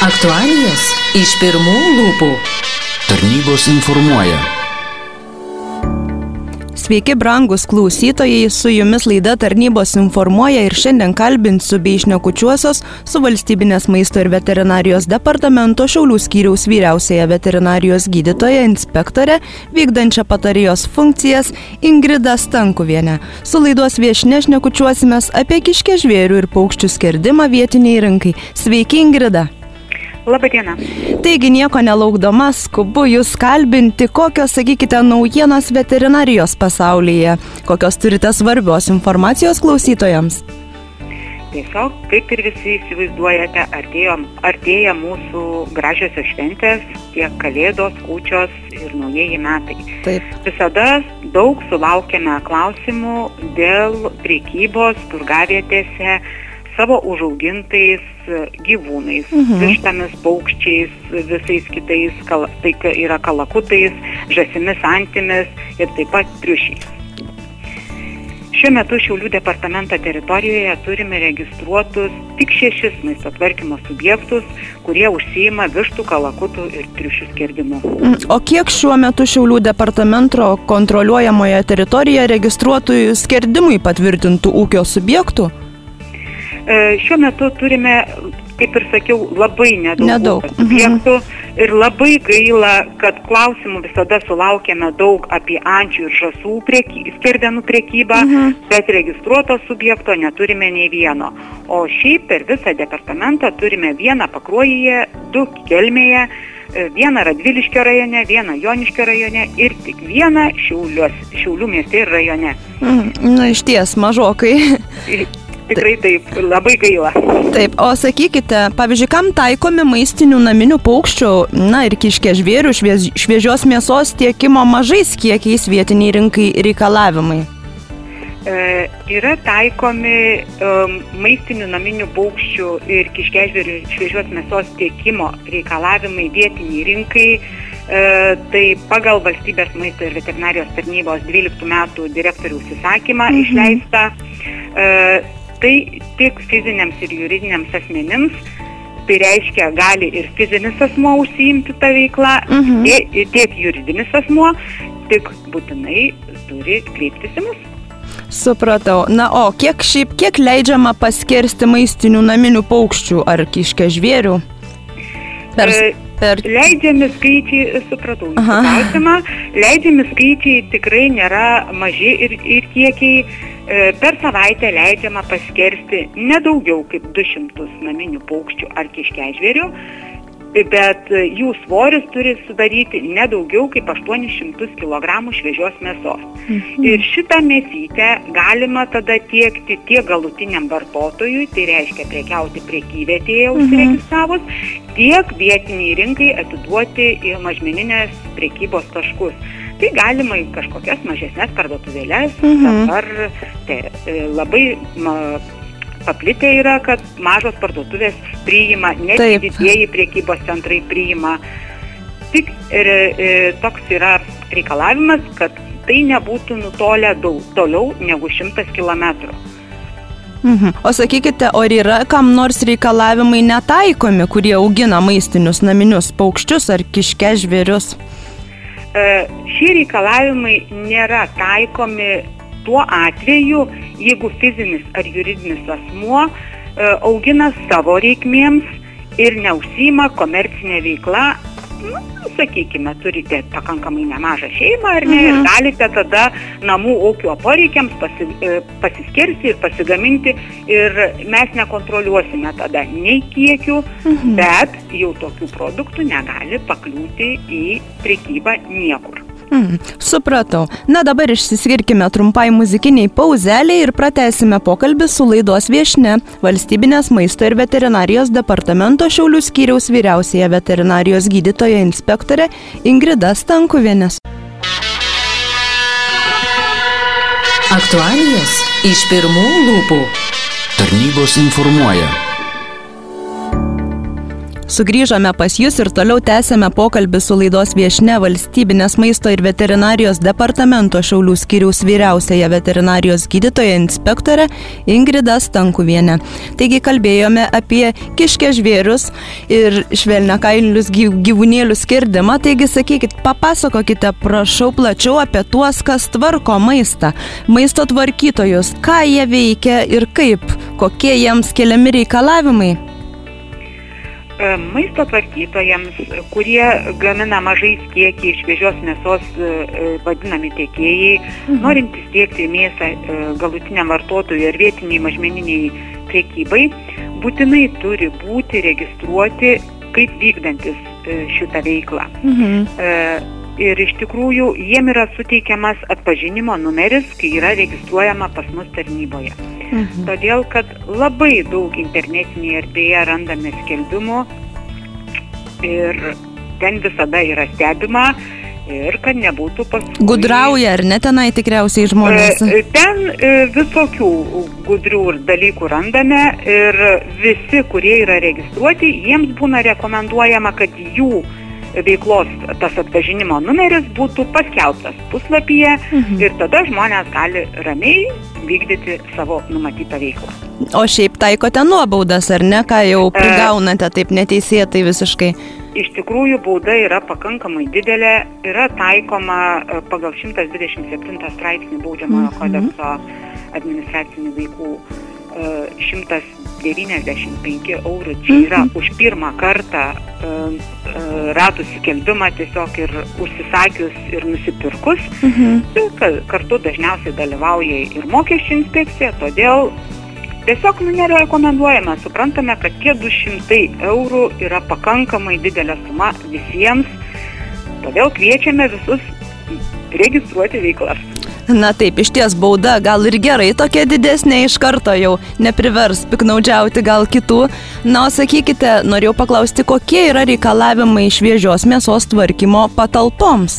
Aktualijos iš pirmų lūpų. Tarnybos informuoja. Sveiki, brangus klausytojai, su jumis laida Tarnybos informuoja ir šiandien kalbinsiu bei šnekučiuosios su Valstybinės maisto ir veterinarijos departamento Šiaulių skyriaus vyriausiąja veterinarijos gydytoja inspektorė, vykdančia patarėjos funkcijas Ingrida Stankuvienė. Su laidos viešnia šnekučiuosimės apie kiškiažvėrių ir paukščių skerdimą vietiniai rinkai. Sveiki, Ingrida. Labadiena. Taigi nieko nelaukdama skubu jūs kalbinti, kokios, sakykite, naujienos veterinarijos pasaulyje, kokios turite svarbios informacijos klausytojams. Tiesiog, kaip ir visi įsivaizduojate, artėja mūsų gražiosios šventės, tiek Kalėdos, Kūčios ir naujieji metai. Taip. Visada daug sulaukiame klausimų dėl prekybos turgavietėse savo užaugintais gyvūnais, vištomis, paukščiais, visais kitais, tai yra kalakutais, žąsimis, antimis ir taip pat triušiais. Šiuo metu Šiaulių departamento teritorijoje turime registruotus tik 6 maisto tvarkymo subjektus, kurie užsiima vištų, kalakutų ir triušių skerdimu. O kiek šiuo metu Šiaulių departamento kontroliuojamoje teritorijoje registruotų skerdimui patvirtintų ūkio subjektų? Šiuo metu turime, kaip ir sakiau, labai nedaug subjektų ir labai gaila, kad klausimų visada sulaukėme daug apie ančių ir žąsų skerdenų prekybą, bet registruoto subjekto neturime nei vieno. O šiaip per visą departamentą turime 1 Pakruojyje, 2 Kelmėje, 1 Radviliškio rajone, 1 Joniškio rajone ir tik 1 Šiaulių mieste ir rajone. Na, išties, mažokai. Tikrai taip, labai gaila. Taip, o sakykite, pavyzdžiui, kam taikomi maistinių naminių paukščių, na ir kiškiažvėrių šviežios mėsos tiekimo mažais kiekiais vietiniai rinkai reikalavimai? Yra taikomi maistinių naminių paukščių ir kiškiažvėrių šviežios mėsos tiekimo reikalavimai vietiniai rinkai. Tai pagal Valstybės maisto ir veterinarijos tarnybos 12 metų direktoriaus įsakymą išleista. Tai tik fiziniams ir juridiniams asmenims, tai reiškia, gali ir fizinis asmuo užsiimti tą veiklą, tiek juridinis asmuo, tik būtinai turi kreiptis į mus. Supratau. Na, o kiek leidžiama paskersti maistinių naminių paukščių ar kiškiažvėrių? Leidžiami skaičiai, supratau jūsų klausimą, leidžiami skaičiai tikrai nėra maži ir kiekiai. Per savaitę leidžiama paskersti nedaugiau kaip 200 naminių paukščių ar kiškiažvėrių, bet jų svoris turi sudaryti nedaugiau kaip 800 kg šviežios mėsos. Ir šitą mėsytę galima tada tiekti tiek galutiniam vartotojui, tai reiškia prekiauti prekyvietėje užsiregistravus, tiek vietiniai rinkai atiduoti į mažmeninės prekybos taškus. Tai galima į kažkokias mažesnės parduotuvėlės, dabar labai paplitę yra, kad mažos parduotuvės priima, net didieji prekybos centrai priima. Tik toks yra reikalavimas, kad tai nebūtų nutolę toliau negu 100 km. O sakykite, ar yra kam nors reikalavimai netaikomi, kurie augina maistinius naminius paukščius ar kiškiažvėrius? Šie reikalavimai nėra taikomi tuo atveju, jeigu fizinis ar juridinis asmuo augina savo reikmėms ir neužsiima komercinė veikla, sakykime, turite pakankamai nemažą šeimą ar ne, ir galite tada namų ūkio poreikiams pasiskersti ir pasigaminti ir mes nekontroliuosime tada nei kiekių, bet jau tokių produktų negali pakliūti į prekybą niekur. Supratau. Na dabar išsiskirkime trumpai muzikiniai pauzeliai ir pratęsime pokalbį su laidos viešnia, Valstybinės maisto ir veterinarijos departamento Šiaulių skyriaus vyriausiąja veterinarijos gydytoja inspektorė Ingrida Stankuvienė. Aktualijos iš pirmų lūpų. Tarnybos informuoja. Sugrįžome pas jūs ir toliau tęsėme pokalbį su laidos viešnia Valstybinės maisto ir veterinarijos departamento Šiaulių skyriaus vyriausiaja veterinarijos gydytoja inspektorė Ingrida Stankuvienė. Taigi kalbėjome apie kiškės žvėrius ir švelniakailinius gyvūnėlius skirdimą. Taigi sakykit, papasakokite prašau plačiau apie tuos, kas tvarko maistą, maisto tvarkytojus, ką jie veikia ir kaip, kokie jiems keliami reikalavimai. Maisto tvarkytojams, kurie gamina mažais kiekiai šviežios mėsos, vadinami tiekėjai, norintys tiekti mėsą galutiniam vartotojui ir vietiniai mažmeniniai prekybai, būtinai turi būti registruoti kaip vykdantis šitą veiklą. Ir iš tikrųjų jiem yra suteikiamas atpažinimo numeris, kai yra registruojama pas mus tarnyboje. Todėl, kad labai daug internetinėje erdvėje randame skelbimų ir ten visada yra stebima ir kad nebūtų paskui... Gudrauja, ar ne tenai tikriausiai žmonės? Ten visokių gudrių dalykų randame ir visi, kurie yra registruoti, jiems būna rekomenduojama, kad jų veiklos tas atpažinimo numeris būtų paskelbtas puslapyje ir tada žmonės gali ramiai vykdyti savo numatytą veiklą. O šiaip taikote nuobaudas, ar ne, ką jau prigaunate taip neteisėtai visiškai? Iš tikrųjų, bauda yra pakankamai didelė, yra taikoma pagal 127 straipsnį Baudžiamojo kodekso administracinių veikų 195 eurų. Čia yra už pirmą kartą ratus skelbimą tiesiog ir užsisakius ir nusipirkus. Kartu dažniausiai dalyvauja ir mokesčių inspekcija, todėl tiesiog nerekomenduojame. Suprantame, kad tie 200 eurų yra pakankamai didelė suma visiems, todėl kviečiame visus registruoti veiklas. Na taip, iš ties bauda gal ir gerai, tokia didesnė iš karto jau neprivers piknaudžiauti gal kitų. Na, o sakykite, norėjau paklausti, kokie yra reikalavimai šviežios mėsos tvarkymo patalpoms?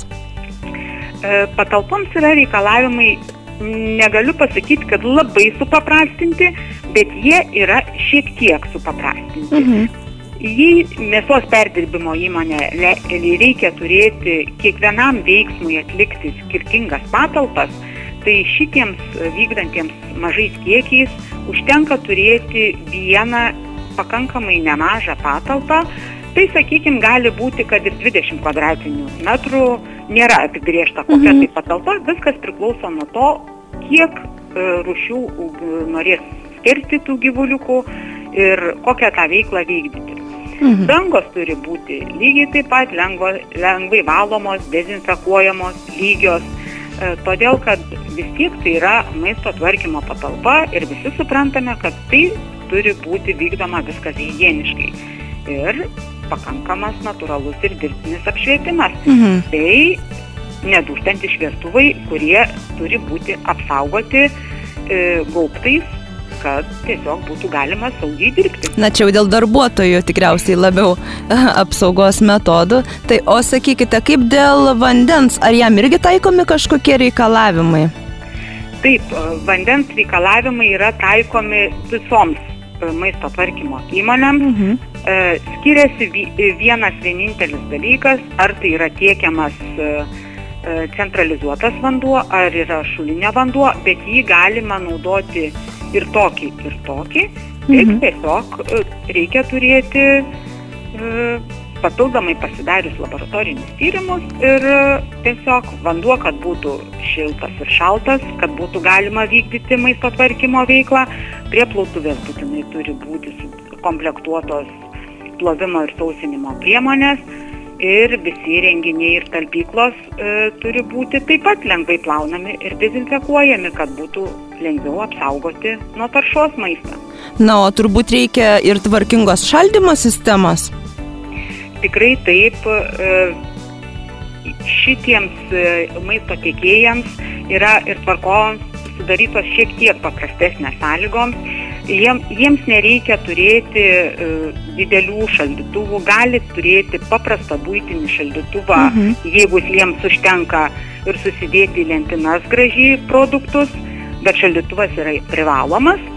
Patalpoms yra reikalavimai, negaliu pasakyti, kad labai supaprastinti, bet jie yra šiek tiek supaprastinti. Jei mėsos perdirbimo įmonė reikia turėti kiekvienam veiksmui atlikti skirtingas patalpas, tai šitiems vykdantiems mažais kiekiais užtenka turėti vieną pakankamai nemažą patalpą. Tai, sakykime, gali būti, kad ir 20 kvadratinių metrų, nėra apibrėžta kokia tai patalpa, viskas priklauso nuo to, kiek rūšių norės skirti tų gyvuliukų ir kokią tą veiklą vykdyti. Dangos turi būti lygiai taip pat lengvai valomos, dezinfekuojamos, lygios, todėl kad vis tiek tai yra maisto tvarkymo patalpa ir visi suprantame, kad tai turi būti vykdoma viskas higieniškai ir pakankamas natūralus ir dirbtinis apšvietimas. Tai nedūžtantys šviestuvai, kurie turi būti apsaugoti gaubtais, kad tiesiog būtų galima saugiai dirbti. Na, čia jau dėl darbuotojų tikriausiai labiau apsaugos metodų. Tai, o sakykite, kaip dėl vandens, ar jam irgi taikomi kažkokie reikalavimai? Taip, vandens reikalavimai yra taikomi visoms maisto tvarkymo įmonėms. Skiriasi vienas vienintelis dalykas, ar tai yra tiekiamas centralizuotas vanduo, ar yra šulinio vanduo, bet jį galima naudoti ir tokį, ir tokį. Tik tiesiog reikia turėti papildomai pasidarius laboratorinius tyrimus ir tiesiog vanduo, kad būtų šiltas ir šaltas, kad būtų galima vykdyti maisto tvarkymo veiklą. Prie plautuvės būtinai turi būti komplektuotos plovimo ir sausinimo priemonės ir visi renginiai ir talpyklos turi būti taip pat lengvai plaunami ir dezinfekuojami, kad būtų lengviau apsaugoti nuo taršos maistą. Na, o turbūt reikia ir tvarkingos šaldymo sistemos? Tikrai taip. Šitiems maisto tiekėjams yra ir tvarkoms sudarytos šiek tiek paprastesnės sąlygoms. Jiems nereikia turėti didelių šaldytuvų, gali turėti paprastą buitinį šaldytuvą, jeigu jiems užtenka ir susidėti į lentynas gražiai produktus, bet šaldytuvas yra privalomas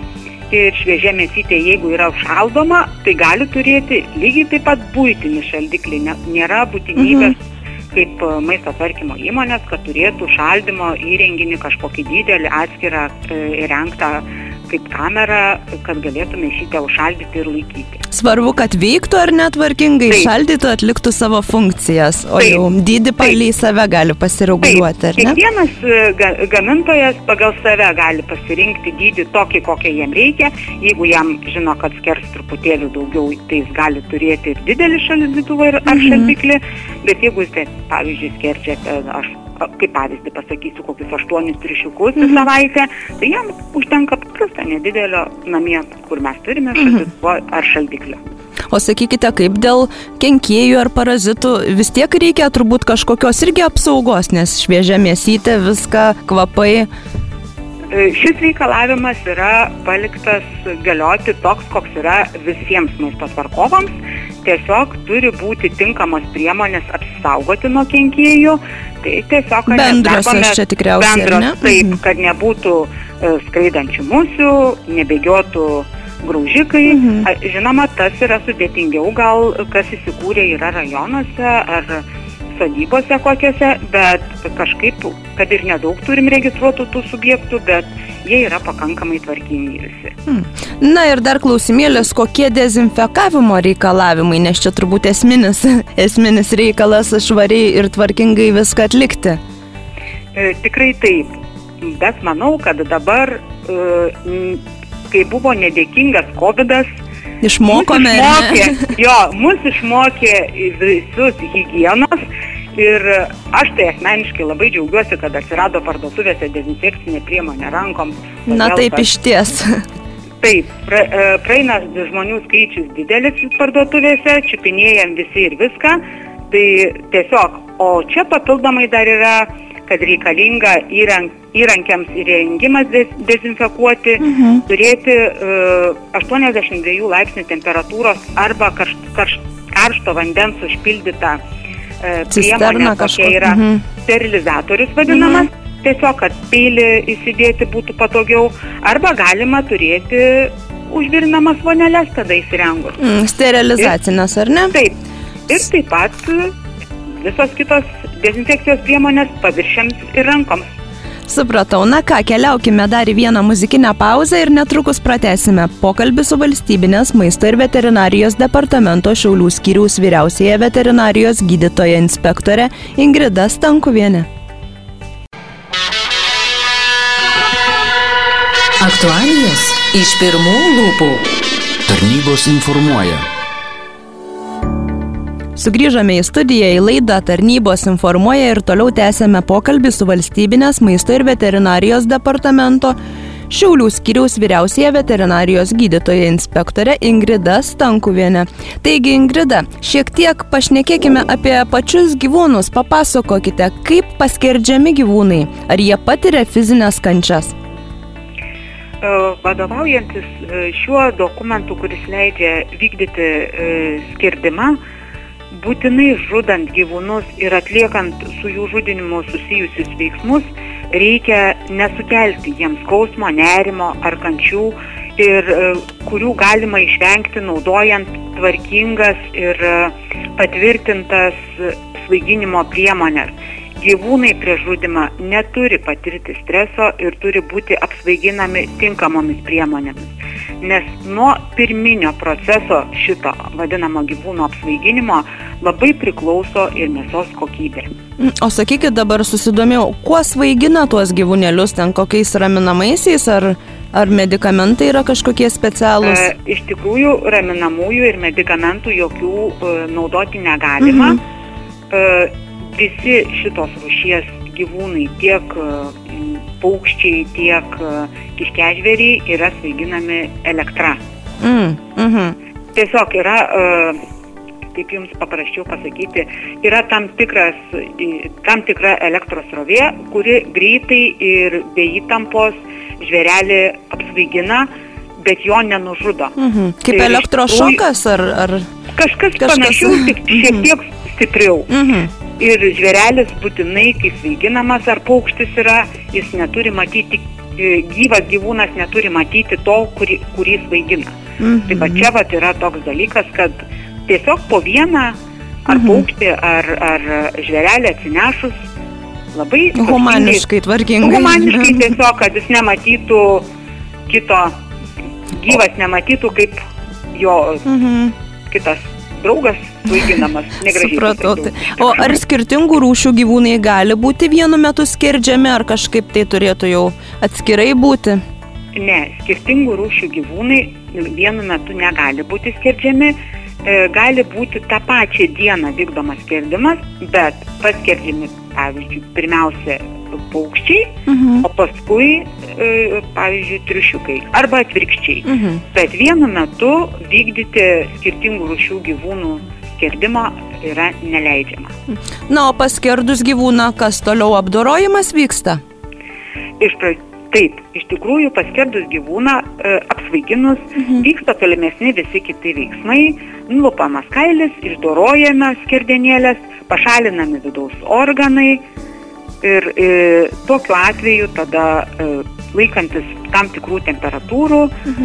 ir šviežia mėsytė, jeigu yra užšaldoma, tai gali turėti lygiai taip pat buitinį šaldiklį. Nėra būtinybės kaip maisto tvarkymo įmonės, kad turėtų šaldymo įrenginį kažkokį didelį atskirą įrengtą kaip kamera, kad galėtų mėsytę užšaldyti ir laikyti. Svarbu, kad veiktų ar netvarkingai, šaldytų, atliktų savo funkcijas, o jau dydį palei save gali pasireguliuoti, ar ne? Kiekvienas gamintojas pagal save gali pasirinkti dydį tokį, kokią jam reikia. Jeigu jam žino, kad skers truputėlį daugiau, tai jis gali turėti ir didelį šaldytuvą ar šaldiklį, bet jeigu jis, pavyzdžiui, skerčia, aš kaip pavyzdį pasakysiu, kokius 8 triušiukus į savaitę, tai jam užtenka paprasta nedidelio namie, kur mes turime šaldytuvo ar šaldiklio. O sakykite, kaip dėl kenkėjų ar parazitų, vis tiek reikia turbūt kažkokios irgi apsaugos, nes šviežia mėsytė, viską, kvapai. Šis reikalavimas yra paliktas galioti toks, koks yra visiems maisto tvarkovams. Tiesiog turi būti tinkamos priemonės apsisaugoti nuo kenkėjų. Tai tiesiog bendrosios čia tikriausiai, ar ne? Taip, kad nebūtų skraidančių musių, nebėgiotų graužikai. Žinoma, tas yra sudėtingiau, gal kas įsikūrė yra rajonuose ar sodybose kokiose, bet kažkaip, kad ir nedaug turim registruotų tų subjektų, bet jie yra pakankamai tvarkingi visi. Na ir dar klausimėlis, kokie dezinfekavimo reikalavimai, nes čia turbūt esminis reikalas švariai ir tvarkingai viską atlikti. Tikrai taip, bet manau, kad dabar, kai buvo nedėkingas COVID-as, mus išmokė visus higienos ir aš tai asmeniškai labai džiaugiuosi, kad atsirado parduotuvėse dezinfekcinė priemonė rankoms. Na taip, išties. Taip, praeina žmonių skaičius didelis parduotuvėse, čiupinėjam visi ir viską, tai tiesiog, o čia papildomai dar yra, kad reikalinga įrankiams įrengimas dezinfekuoti, turėti 82 laipsnių temperatūros arba karšto vandens užpildytą priemonę, kokia yra sterilizatorius vadinamas, tiesiog, kad peilį įsidėti būtų patogiau, arba galima turėti užvirinamas voneles tada įsirengus. Sterilizacinės, ar ne? Taip. Ir taip pat visos kitos dezinfekcijos priemonės paviršiams ir rankoms. Supratau. Na ką, keliaukime dar į vieną muzikinę pauzę ir netrukus pratęsime pokalbį su Valstybinės maisto ir veterinarijos departamento Šiaulių skyriaus vyriausiąja veterinarijos gydytoja inspektorė Ingrida Stankuvienė. Aktualijos iš pirmų lūpų. Tarnybos informuoja. Sugrįžome į studiją, į laidą Tarnybos informuoja ir toliau tęsėme pokalbį su Valstybinės maisto ir veterinarijos departamento Šiaulių skyriaus vyriausiąja veterinarijos gydytoja inspektorė Ingrida Stankuvienė. Taigi, Ingrida, šiek tiek pašnekėkime apie pačius gyvūnus. Papasakokite, kaip paskerdžiami gyvūnai, ar jie patiria fizinės kančias? Vadovaujantis šiuo dokumentu, kuris leidžia vykdyti skerdimą, būtinai žudant gyvūnus ir atliekant su jų žudinimu susijusius veiksmus, reikia nesukelti jiems skausmo, nerimo ar kančių, ir kurių galima išvengti naudojant tvarkingas ir patvirtintas svaiginimo priemonės. Gyvūnai prieš žudimą neturi patirti streso ir turi būti apsvaiginami tinkamomis priemonėmis. Nes nuo pirminio proceso šito vadinamo gyvūno apsvaiginimo labai priklauso ir mėsos kokybė. O sakykit, dabar susidomėjau, kuo svaigina tuos gyvūnėlius, ten kokiais raminamaisiais ar medikamentai yra kažkokie specialūs? Iš tikrųjų, raminamųjų ir medikamentų jokių naudoti negalima. Visi šitos rūšies gyvūnai, tiek paukščiai, tiek kiškiažvėriai yra svaiginami elektra. Tiesiog yra, kaip jums paprasčiau pasakyti, yra tam tikra elektros srovė, kuri greitai ir be įtampos žvėrelį apsvaigina, bet jo nenužudo. Kaip elektrošokas ar? Kažkas panašiau, tik šiek tiek stipriau. Ir žvėrelis būtinai, kai svaiginamas ar paukštis yra, jis neturi matyti gyvas gyvūnas neturi matyti to, kurį svaigina. Tai va čia yra toks dalykas, kad tiesiog po vieną ar paukštį, ar žvėrelį atsinešus labai humaniškai, tvarkingai. Humaniškai tiesiog, kad jis nematytų kito, gyvas nematytų, kaip jo kitas draugas svaiginamas, negražiai. Supratau. O ar skirtingų rūšių gyvūnai gali būti vienu metu skerdžiami, ar kažkaip tai turėtų jau atskirai būti? Ne, skirtingų rūšių gyvūnai vienu metu negali būti skerdžiami. Gali būti tą pačią dieną vykdomas skerdimas, bet paskerdžiami, pavyzdžiui, pirmiausia paukščiai, o paskui, pavyzdžiui, triušiukai arba atvirkščiai. Bet vienu metu vykdyti skirtingų rūšių gyvūnų skerdimą yra neleidžiama. Na, o paskerdus gyvūną, kas toliau apdorojimas vyksta? Taip, iš tikrųjų paskerdus gyvūną, apsvaiginus, vyksta tolimesni visi kiti veiksmai, nulupamas kailis, išdorojame skerdenėlės, pašalinami vidaus organai ir tokiu atveju tada laikantis tam tikrų temperatūrų,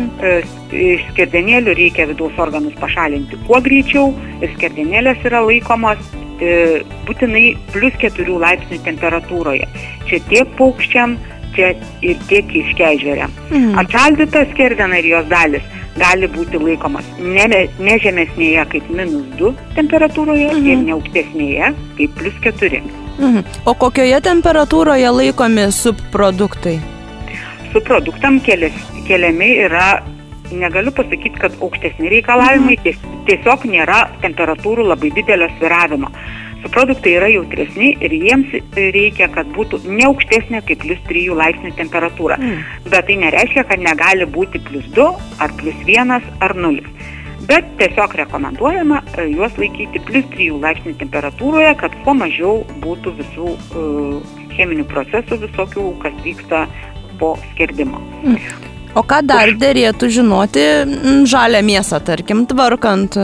iš skerdenėlių reikia vidaus organus pašalinti kuo greičiau ir skerdenėlės yra laikomos būtinai +4 laipsnių temperatūroje. Čia tiek paukščiam, čia ir tiek kiškiai žvėriam. Atšaldyta skerdena ir jos dalis gali būti laikomas ne žemesnėje kaip -2 temperatūroje ir ne aukštesnėje kaip +4. O kokioje temperatūroje laikomi subproduktai? Subproduktam keliami yra, negaliu pasakyti, kad aukštesni reikalavimai, tiesiog nėra temperatūrų labai didelio svyravimo. Subproduktai yra jautresni ir jiems reikia, kad būtų ne aukštesnė kaip +3 laipsnių temperatūra. Bet tai nereiškia, kad negali būti +2 ar +1 ar 0. Bet tiesiog rekomenduojama juos laikyti +3 laipsnių temperatūroje, kad kuo mažiau būtų visų cheminių procesų visokių, kas vyksta po skerdimo. O ką dar derėtų žinoti žalią mėsą, tarkim, tvarkant?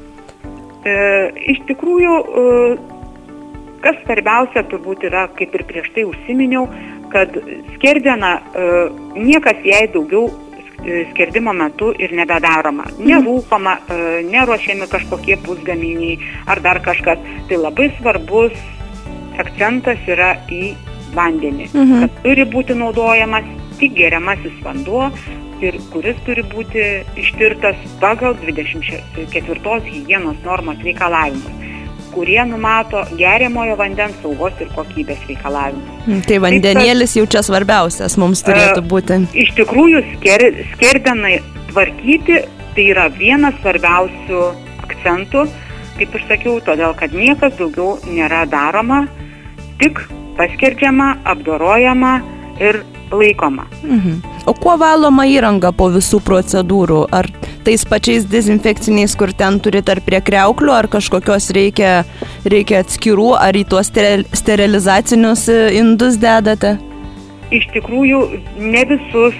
Iš tikrųjų, kas svarbiausia turbūt yra, kaip ir prieš tai užsiminiau, kad skerdena niekas jai daugiau skerdimo metu ir nebedaroma. Nerūkoma, neruošiami kažkokie pusgaminiai ar dar kažkas. Tai labai svarbus akcentas yra į vandenį, kad turi būti naudojamas tik geriamasis vanduo ir kuris turi būti ištirtas pagal 24 higienos normos reikalavimus, kurie numato geriamojo vandens saugos ir kokybės reikalavimus. Tai vandenėlis jau čia svarbiausias mums turėtų būti. Iš tikrųjų, skerdenai tvarkyti tai yra vienas svarbiausių akcentų, kaip ir sakiau, todėl kad niekas daugiau nėra daroma, tik paskerdžiama, apdorojama ir laikoma. O kuo valoma įranga po visų procedūrų? Ar tais pačiais dezinfekciniais, kur ten turit ar prie kriauklių, ar kažkokios reikia atskirų, ar į tuos sterilizacinius indus dedate? Iš tikrųjų, ne visus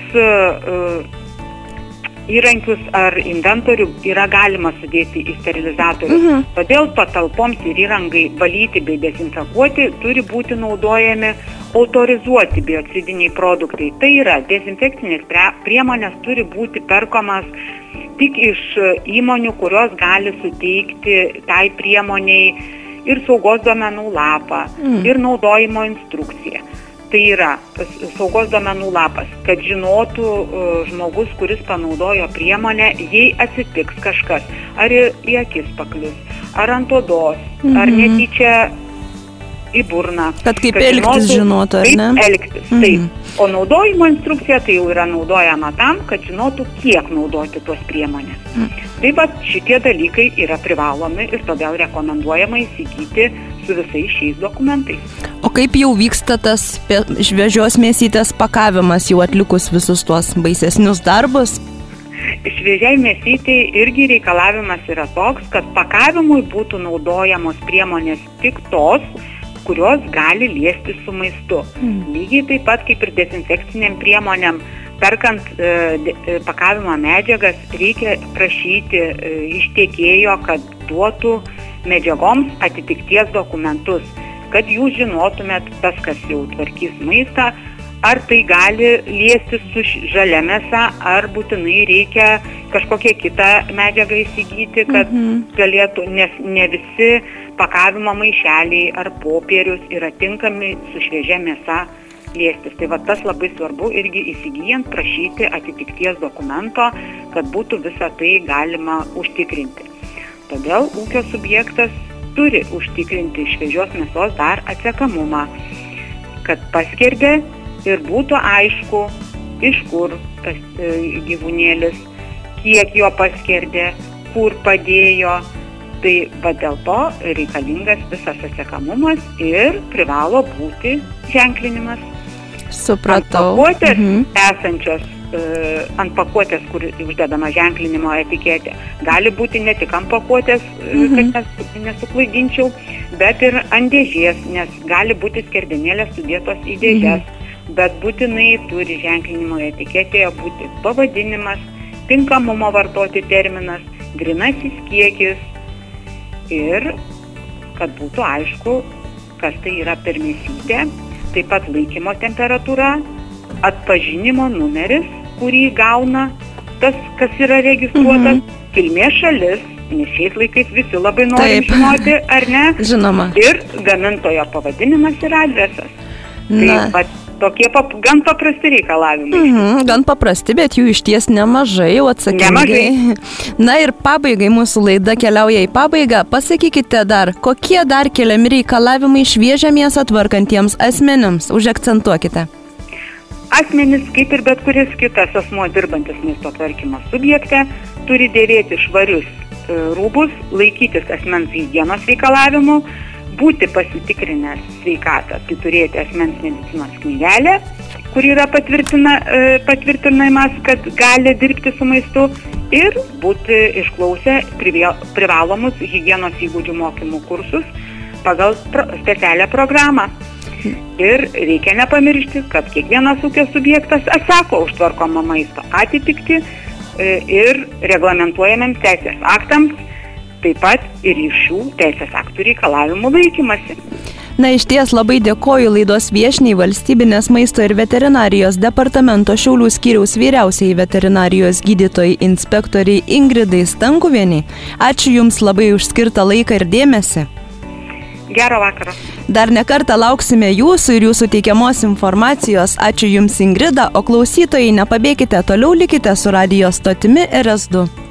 įrankius ar inventorių yra galima sudėti į sterilizatorių. Todėl patalpoms ir įrangai valyti bei dezinfekuoti turi būti naudojami autorizuoti biocidiniai produktai. Tai yra, dezinfekcinės priemonės turi būti perkamas tik iš įmonių, kurios gali suteikti tai priemoniai ir saugos duomenų lapą, ir naudojimo instrukciją. Tai yra saugos duomenų lapas, kad žinotų žmogus, kuris panaudojo priemonę, jei atsitiks kažkas, ar į akis paklius, ar ant odos, ar netyčia į burną. Kad kaip elgtis žinotų, ar ne? Kaip elgtis, taip. O naudojimo instrukcija tai jau yra naudojama tam, kad žinotų, kiek naudoti tos priemonės. Taip pat šitie dalykai yra privalomi ir todėl rekomenduojama įsigyti su visais šiais dokumentais. O kaip jau vyksta tas šviežios mėsytės pakavimas, jau atlikus visus tuos baisesnius darbus? Šviežiai mėsytei irgi reikalavimas yra toks, kad pakavimui būtų naudojamos priemonės tik tos, kurios gali liesti su maistu. Lygiai taip pat kaip ir dezinfekciniam priemonėm, perkant pakavimo medžiagas, reikia prašyti iš tiekėjo, kad duotų medžiagoms atitikties dokumentus, kad jūs žinotumėt, tas, kas jau tvarkys maistą, ar tai gali liesti su žalia mėsa, ar būtinai reikia kažkokią kitą medžiagą įsigyti, kad galėtų, nes ne visi pakavimo maišeliai ar popierius yra tinkami su šviežia mėsa liestis. Tai va tas labai svarbu irgi įsigijant prašyti atitikties dokumento, kad būtų visą tai galima užtikrinti. Todėl ūkio subjektas turi užtikrinti šviežios mėsos dar atsekamumą, kad paskerdė ir būtų aišku, iš kur tas gyvūnėlis, kiek jo paskerdė, kur padėjo. Tai va dėl to reikalingas visas atsekamumas ir privalo būti ženklinimas. Supratau. Ant pakuotės esančios, ant pakuotės, kur uždedama ženklinimo etiketė, gali būti ne tik ant pakuotės, kad nesuklaidinčiau, bet ir ant dėžės, nes gali būti skerdenėlės sudėtos į dėžes, bet būtinai turi ženklinimo etiketėje būti pavadinimas, tinkamumo vartoti terminas, grynasis kiekis ir kad būtų aišku, kas tai yra per mėsytė, taip pat laikymo temperatūra, atpažinimo numeris, kurį gauna tas, kas yra registruotas, kilmės šalis, nes šiais laikais visi labai nori žinoti, ar ne? Žinoma. Ir gamintojo pavadinimas ir adresas. Tai tokie gan paprasti reikalavimai. Gan paprasti, bet jų išties nemažai, jau atsakingai. Nemažai. Na ir pabaigai, mūsų laida keliauja į pabaigą. Pasakykite dar, kokie dar keliami reikalavimai šviežią mėsą tvarkantiems asmenims? Užakcentuokite. Asmenys, kaip ir bet kuris kitas asmuo dirbantis maisto tvarkymo subjekte, turi dėvėti švarius rūbus, laikytis asmens higienos reikalavimų, būti pasitikrinęs sveikatą, tai turėti asmens medicinos knygelę, kur yra patvirtinamas, kad gali dirbti su maistu ir būti išklausę privalomus higienos įgūdžių mokymų kursus pagal specialią programą. Ir reikia nepamiršti, kad kiekvienas ūkio subjektas atsako už tvarkomą maisto atitikti ir reglamentuojamiems teisės aktams, taip pat ir iš šių teisės aktų reikalavimų laikymasi. Na, išties labai dėkoju laidos viešniai Valstybinės maisto ir veterinarijos departamento Šiaulių skyriaus vyriausiai veterinarijos gydytojai inspektoriai Ingridai Stankuvienei. Ačiū Jums labai už skirtą laiką ir dėmesį. Gero vakaro. Dar ne kartą lauksime Jūsų ir Jūsų teikiamos informacijos. Ačiū Jums, Ingrida, o klausytojai nepabėkite, toliau likite su radijo stotimi RS2.